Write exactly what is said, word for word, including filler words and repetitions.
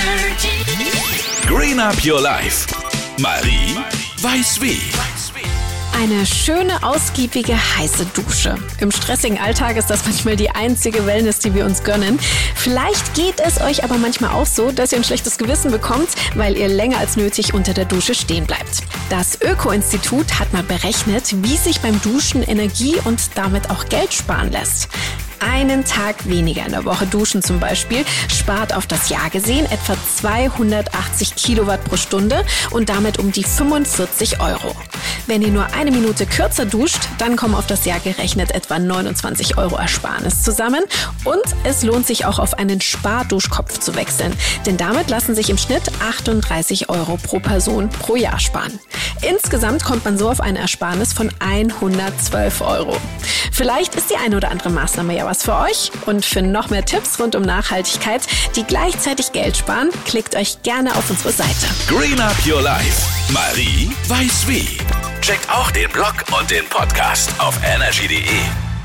Green Up Your Life. Marie weiß wie. Eine schöne, ausgiebige, heiße Dusche. Im stressigen Alltag ist das manchmal die einzige Wellness, die wir uns gönnen. Vielleicht geht es euch aber manchmal auch so, dass ihr ein schlechtes Gewissen bekommt, weil ihr länger als nötig unter der Dusche stehen bleibt. Das Öko-Institut hat mal berechnet, wie sich beim Duschen Energie und damit auch Geld sparen lässt. Einen Tag weniger in der Woche duschen zum Beispiel spart auf das Jahr gesehen etwa zweihundertachtzig Kilowatt pro Stunde und damit um die fünfundvierzig Euro. Wenn ihr nur eine Minute kürzer duscht, dann kommen auf das Jahr gerechnet etwa neunundzwanzig Euro Ersparnis zusammen. Und es lohnt sich auch auf einen Sparduschkopf zu wechseln, denn damit lassen sich im Schnitt achtunddreißig Euro pro Person pro Jahr sparen. Insgesamt kommt man so auf eine Ersparnis von hundertzwölf Euro. Vielleicht ist die eine oder andere Maßnahme ja was für euch. Und für noch mehr Tipps rund um Nachhaltigkeit, die gleichzeitig Geld sparen, klickt euch gerne auf unsere Seite. Green Up Your Life. Marie weiß wie. Checkt auch den Blog und den Podcast auf energy punkt de.